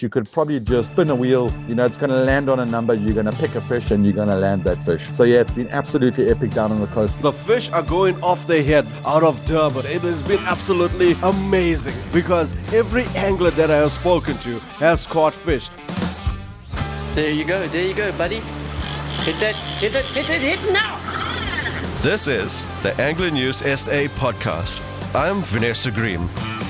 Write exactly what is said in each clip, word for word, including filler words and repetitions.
You could probably just spin a wheel, you know, it's going to land on a number, you're going to pick a fish and you're going to land that fish. So yeah, it's been absolutely epic down on the coast. The fish are going off their head out of Durban. It has been absolutely amazing because every angler that I have spoken to has caught fish. There you go, there you go, buddy. Hit that, hit it, hit it, hit now! This is the Angler News S A podcast. I'm Vanessa Green.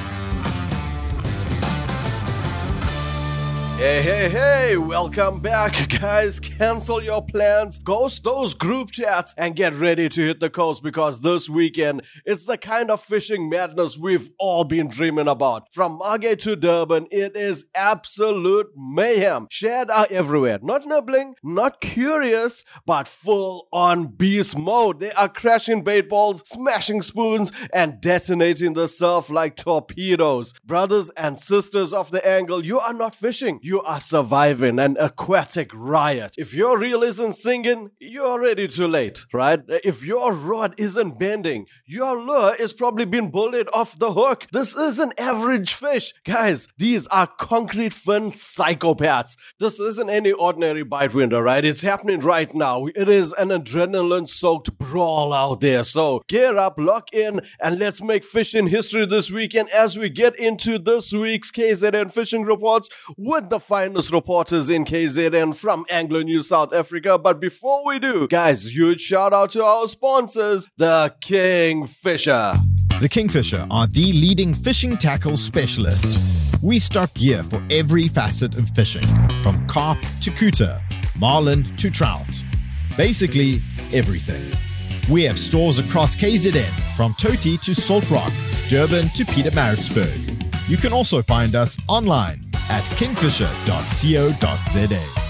Hey, hey, hey, welcome back, guys. Cancel your plans, ghost those group chats, and get ready to hit the coast because this weekend, it's the kind of fishing madness we've all been dreaming about. From Margate to Durban, it is absolute mayhem. Shad are everywhere. Not nibbling, not curious, but full-on beast mode. They are crashing bait balls, smashing spoons, and detonating the surf like torpedoes. Brothers and sisters of the angle, you are not fishing. You are surviving an aquatic riot. If your reel isn't singing, you're already too late, right? If your rod isn't bending, your lure is probably being bullied off the hook. This isn't average fish. Guys, these are concrete fin psychopaths. This isn't any ordinary bite window, right? It's happening right now. It is an adrenaline-soaked brawl out there. So gear up, lock in, and let's make fishing history this weekend as we get into this week's K Z N Fishing Reports with the finest reporters in K Z N from Angler News South Africa. But before we do, guys, huge shout out to our sponsors, the Kingfisher. The Kingfisher are the leading fishing tackle specialist. We stock gear for every facet of fishing, from carp to cooter, marlin to trout. Basically, everything. We have stores across K Z N, from Toti to Salt Rock, Durban to Pietermaritzburg. You can also find us online at kingfisher dot co dot za.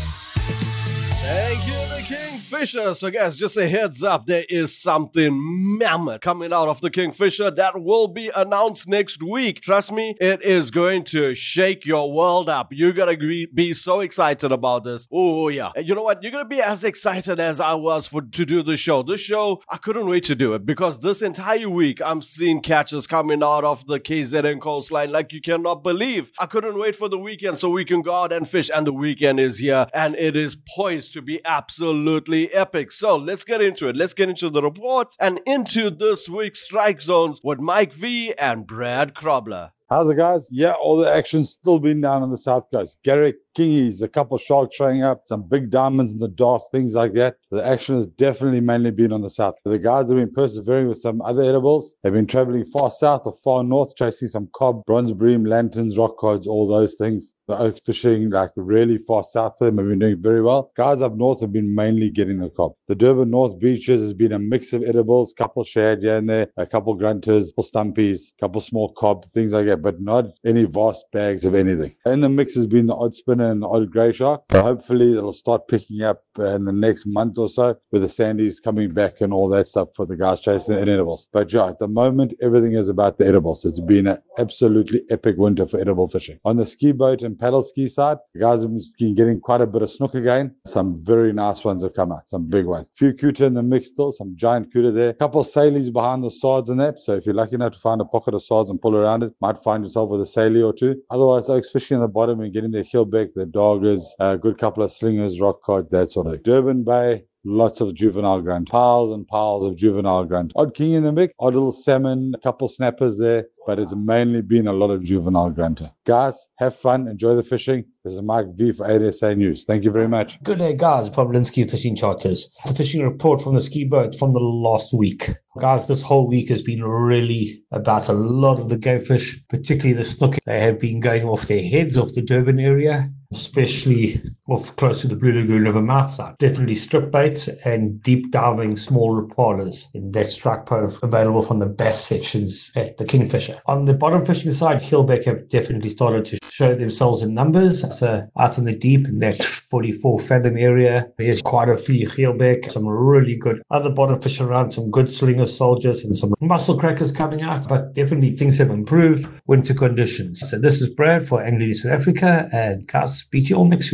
Thank you, the Kingfisher. So guys, just a heads up, there is something mammoth coming out of the Kingfisher that will be announced next week. Trust me, it is going to shake your world up. You're going to be so excited about this. Oh yeah. And you know what? You're going to be as excited as I was for to do the show. This show, I couldn't wait to do it because this entire week I'm seeing catches coming out of the K Z N coastline like you cannot believe. I couldn't wait for the weekend so we can go out and fish, and the weekend is here and it is poised to be absolutely epic. So let's get into it. Let's get into the reports and into this week's Strike Zones with Mike V and Brad Krobler. How's it, guys? Yeah, all the action's still been down on the south coast. Garrick, Kingies, a couple of sharks showing up, some big diamonds in the dark, things like that. The action has definitely mainly been on the south. The guys have been persevering with some other edibles. They've been traveling far south or far north, chasing some cob, bronze bream, lanterns, rock cods, all those things. The oak fishing, like really far south for them, have been doing very well. Guys up north have been mainly getting the cob. The Durban North beaches has been a mix of edibles, couple shad here and there, a couple grunters, couple stumpies, couple small cob, things like that, but not any vast bags of anything. In the mix has been the odd spinner and the odd grey shark. So hopefully it'll start picking up in the next month or so with the sandies coming back and all that stuff for the guys chasing the edibles. But yeah, at the moment, everything is about the edibles. It's been an absolutely epic winter for edible fishing. On the ski boat and paddle ski side, the guys have been getting quite a bit of snook again. Some very nice ones have come out, some big ones. Few cooter in the mix still, some giant cooter there. Couple of salies behind the swords and that. So if you're lucky enough to find a pocket of swords and pull around it, might find yourself with a salie or two. Otherwise, oaks fishing on the bottom and getting their keelback, their doggers, a good couple of slingers, rock cod, that sort of thing. Durban Bay, lots of juvenile grunt. Piles and piles of juvenile grunt. Odd king in the mix, odd little salmon, a couple snappers there, but it's mainly been a lot of juvenile grunter. Guys, have fun, enjoy the fishing. This is Mike V for A S A News. Thank you very much. Good day, guys. Pavlinsky Fishing Charters. It's a fishing report from the ski boat from the last week. Guys, this whole week has been really about a lot of the game fish, particularly the snook. They have been going off their heads off the Durban area, especially off close to the Blue Lagoon River mouth side. Definitely strip baits and deep diving small rapalas in that strike point available from the bass sections at the Kingfisher. On the bottom fishing side, keelback have definitely started to show themselves in numbers. So out in the deep in that forty-four fathom area, there's quite a few keelback, some really good other bottom fish around, some good slinger soldiers and some muscle crackers coming out, but definitely things have improved winter conditions. So this is Brad for Angler News South Africa, and guys, speak to you all next week. Mike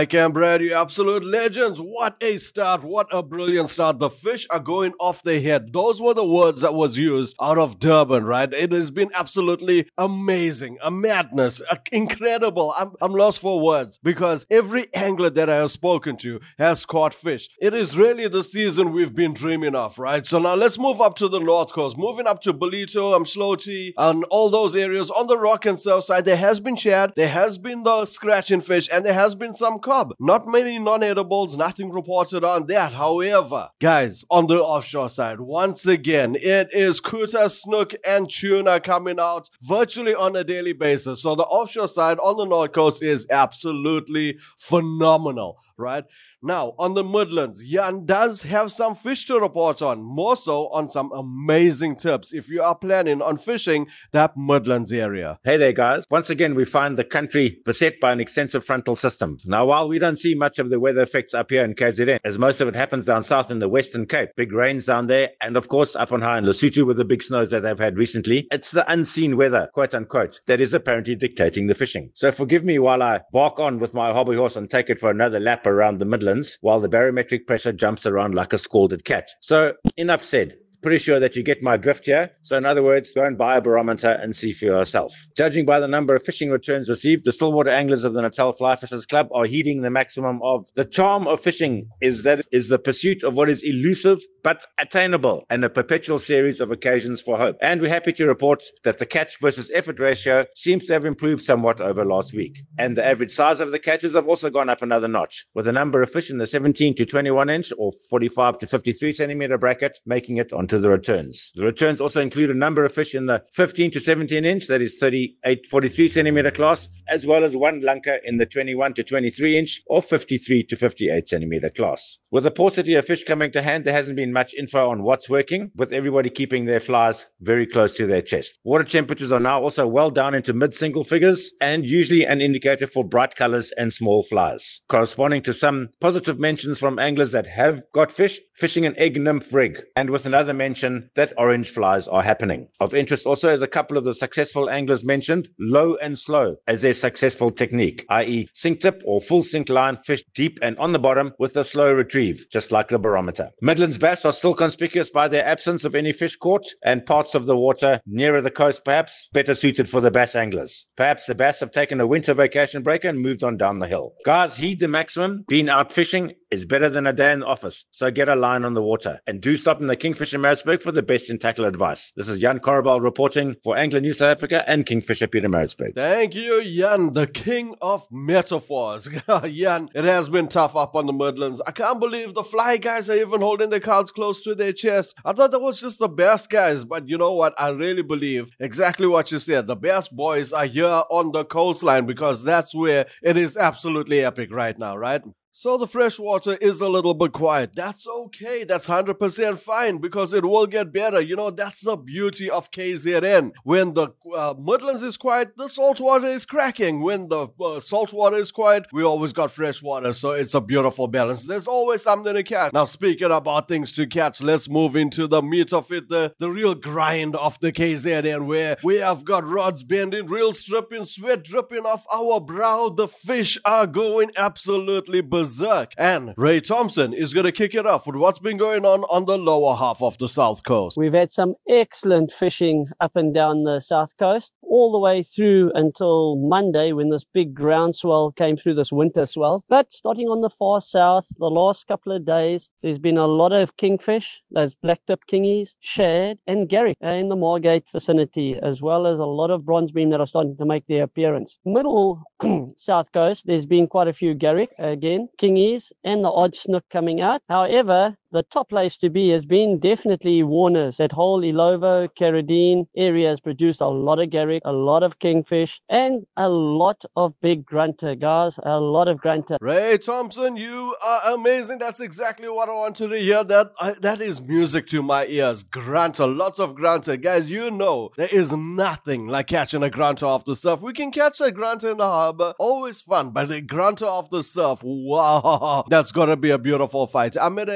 Mike and Brad, you absolute legends. What a start. What a brilliant start. The fish are going off their head. Those were the words that was used out of Durban, right? It has been absolutely amazing, a madness, a, incredible. I'm, I'm lost for words because every angler that I have spoken to has caught fish. It is really the season we've been dreaming of, right? So now let's move up to the North Coast, moving up to Ballito, Umdloti, and all those areas on the rock and surf side. There has been shad, there has been the scratching fish, and there has been some cob. Not many non-edibles, nothing reported on that. However, guys, on the offshore side, once again, it is kuta, snook, and tuna coming out virtually on a daily basis. So the offshore side on the North Coast is absolutely phenomenal, right? Now, on the Midlands, Jan does have some fish to report on, more so on some amazing tips if you are planning on fishing that Midlands area. Hey there, guys. Once again, we find the country beset by an extensive frontal system. Now, while we don't see much of the weather effects up here in K Z N, as most of it happens down south in the Western Cape, big rains down there, and of course up on high in Lesotho with the big snows that they've had recently, it's the unseen weather, quote unquote, that is apparently dictating the fishing. So forgive me while I bark on with my hobby horse and take it for another lap around the Midlands, while the barometric pressure jumps around like a scalded cat. So, enough said. Pretty sure that you get my drift here. So in other words, go and buy a barometer and see for yourself. Judging by the number of fishing returns received, the Stillwater Anglers of the Natal Fly Fishers Club are heeding the maximum of the charm of fishing is that it is the pursuit of what is elusive but attainable and a perpetual series of occasions for hope. And we're happy to report that the catch versus effort ratio seems to have improved somewhat over last week. And the average size of the catches have also gone up another notch, with a number of fish in the seventeen to twenty-one inch or forty-five to fifty-three centimeter bracket making it onto the returns. The returns also include a number of fish in the fifteen to seventeen inch, that is thirty-eight to forty-three centimeter class, as well as one lunker in the twenty-one to twenty-three inch or fifty-three to fifty-eight centimeter class. With the paucity of fish coming to hand, there hasn't been much info on what's working, with everybody keeping their flies very close to their chest. Water temperatures are now also well down into mid-single figures and usually an indicator for bright colors and small flies, corresponding to some positive mentions from anglers that have got fish fishing an egg nymph rig, and with another mention that orange flies are happening. Of interest also is a couple of the successful anglers mentioned low and slow as their successful technique, that is sink tip or full sink line fish deep and on the bottom with a slow retrieve, just like the barometer. Midlands bass are still conspicuous by their absence of any fish caught, and parts of the water nearer the coast perhaps better suited for the bass anglers. Perhaps the bass have taken a winter vacation break and moved on down the hill. Guys, heed the maximum. Being out fishing is better than a day in the office, so get a line on the water. And do stop in the Kingfisher Maritzburg for the best in tackle advice. This is Jan Korabal reporting for Angler News South Africa and Kingfisher Pietermaritzburg. Thank you, Jan, the king of metaphors. Jan, it has been tough up on the Midlands. I can't believe the fly guys are even holding their cards close to their chest. I thought that was just the bass guys, but you know what? I really believe exactly what you said. The bass boys are here on the coastline because that's where it is absolutely epic right now, right? So the freshwater is a little bit quiet. That's okay. That's one hundred percent fine because it will get better. You know, that's the beauty of K Z N. When the uh, Midlands is quiet, the saltwater is cracking. When the uh, saltwater is quiet, we always got fresh water. So it's a beautiful balance. There's always something to catch. Now, speaking about things to catch, let's move into the meat of it, the, the real grind of the K Z N, where we have got rods bending, reels stripping, sweat dripping off our brow. The fish are going absolutely berserk. And Ray Thompson is going to kick it off with what's been going on on the lower half of the South Coast. We've had some excellent fishing up and down the South Coast, all the way through until Monday when this big groundswell came through, this winter swell. But starting on the far south, the last couple of days, there's been a lot of kingfish, those black-tip kingies, shad, and garrick in the Margate vicinity, as well as a lot of bronze beam that are starting to make their appearance. Middle South Coast, there's been quite a few garrick again, kingies, and the odd snook coming out. However, the top place to be has been definitely Warner's. That whole Ilovo, Carradine area has produced a lot of garrick, a lot of kingfish, and a lot of big grunter, guys. A lot of grunter. Ray Thompson, you are amazing. That's exactly what I wanted to hear. That I, that is music to my ears. Grunter, lots of grunter. Guys, you know there is nothing like catching a grunter off the surf. We can catch a grunter in the harbor. Always fun. But a grunter off the surf, wow. That's going to be a beautiful fight. I met an angler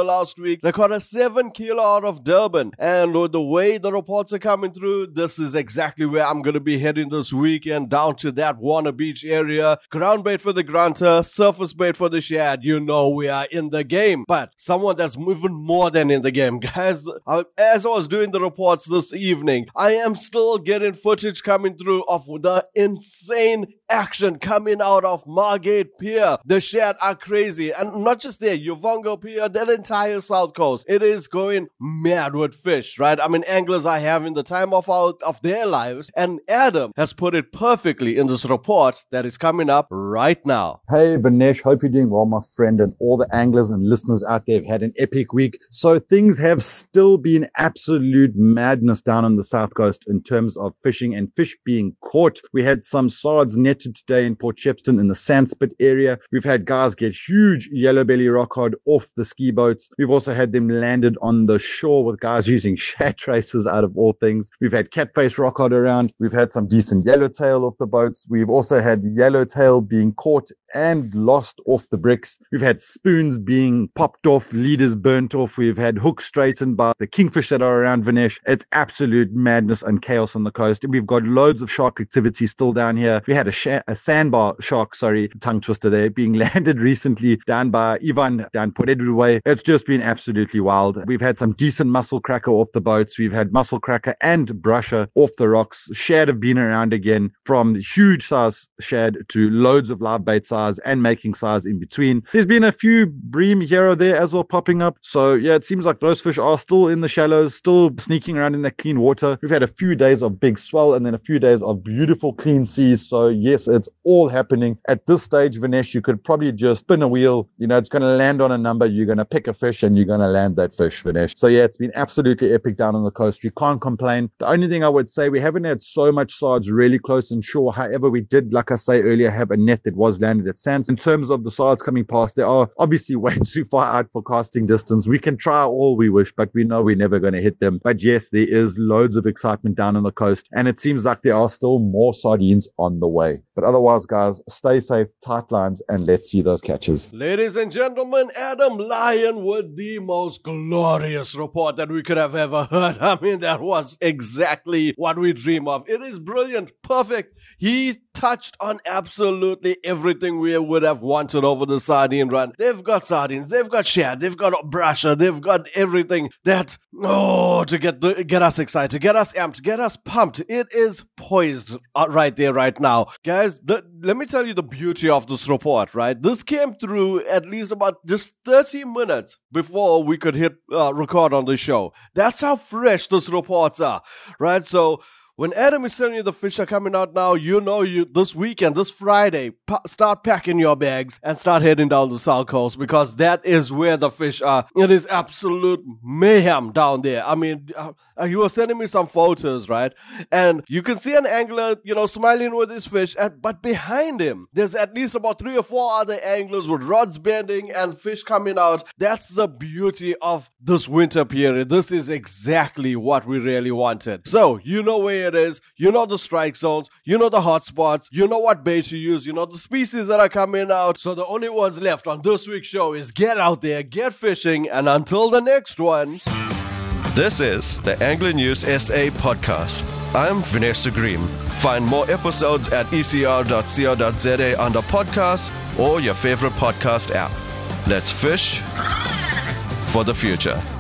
last week. They caught a seven kilo out of Durban. And with the way the reports are coming through, this is exactly where I'm going to be heading this weekend, down to that Warner Beach area. Ground bait for the grunter, surface bait for the shad. You know we are in the game. But someone that's even more than in the game. Guys, as I was doing the reports this evening, I am still getting footage coming through of the insane action coming out of Margate Pier. The shad are crazy. And not just there, Uvongo Pier, that entire South Coast. It is going mad with fish, right? I mean, anglers are having the time of, our, of their lives. And Adam has put it perfectly in this report that is coming up right now. Hey, Vinesh. Hope you're doing well, my friend, and all the anglers and listeners out there have had an epic week. So things have still been absolute madness down on the South Coast in terms of fishing and fish being caught. We had some sards netted today in Port Shepstone in the Sandspit area. We've had guys get huge yellow belly rockcod off the ski boats. We've also had them landed on the shore with guys using shad tracers out of all things. We've had catface rockcod around. We've had some decent yellowtail off the boats. We've also had yellowtail being caught and lost off the bricks. We've had spoons being popped off, leaders burnt off. We've had hooks straightened by the kingfish that are around Vinesh. It's absolute madness and chaos on the coast. And we've got loads of shark activity still down here. We had a, sh- a sandbar shark, sorry, tongue twister there, being landed recently down by Ivan, down Port Edward Way. It's just been absolutely wild. We've had some decent mussel cracker off the boats. We've had mussel cracker and brusher off the rocks. Shad have been around again, from huge size shad to loads of live bait size and making size in between. There's been a few bream here or there as well popping up. So yeah, it seems like those fish are still in the shallows, still sneaking around in that clean water. We've had a few days of big swell and then a few days of beautiful clean seas. So yes, it's all happening. At this stage, Vinesh, you could probably just spin a wheel. You know, it's going to land on a number. You're going to pick a fish and you're going to land that fish, Vinesh. So yeah, it's been absolutely epic down on the coast. We can't complain. The only thing I would say, we haven't had so much sards really close and shore. However, we did, like I say earlier, have a net that was landed at Sands. In terms of the sards coming past, they are obviously way too far out for casting distance. We can try all we wish, but we know we're never going to hit them. But yes, there is loads of excitement down on the coast, and it seems like there are still more sardines on the way. But otherwise, guys, stay safe, tight lines, and let's see those catches. Ladies and gentlemen, Adam Lyon with the most glorious report that we could have ever heard. I mean, that was exactly what we dream of. It is brilliant, perfect. He touched on absolutely everything we would have wanted over the sardine run. They've got sardines, they've got shad, they've got brusher, they've got everything that, oh, to get the, get us excited, to get us amped, get us pumped. It is poised right there, right now. Guys, the, let me tell you the beauty of this report, right? This came through at least about just thirty minutes before we could hit uh, record on the show. That's how fresh these reports are, right? So when Adam is telling you the fish are coming out now, you know you this weekend, this Friday, pa- start packing your bags and start heading down the South Coast, because that is where the fish are. It is absolute mayhem down there. I mean, uh, you were sending me some photos, right? And you can see an angler, you know, smiling with his fish, and, but behind him, there's at least about three or four other anglers with rods bending and fish coming out. That's the beauty of this winter period. This is exactly what we really wanted. So, you know where it is, you know the strike zones, you know the hot spots, you know what bait to use, you know the species that are coming out. So the only ones left on this week's show is get out there, get fishing, and until the next one. This is the Angler News S A podcast. I'm Vanessa Green. Find more episodes at e c r dot co dot z a under podcasts or your favorite podcast app. Let's fish for the future.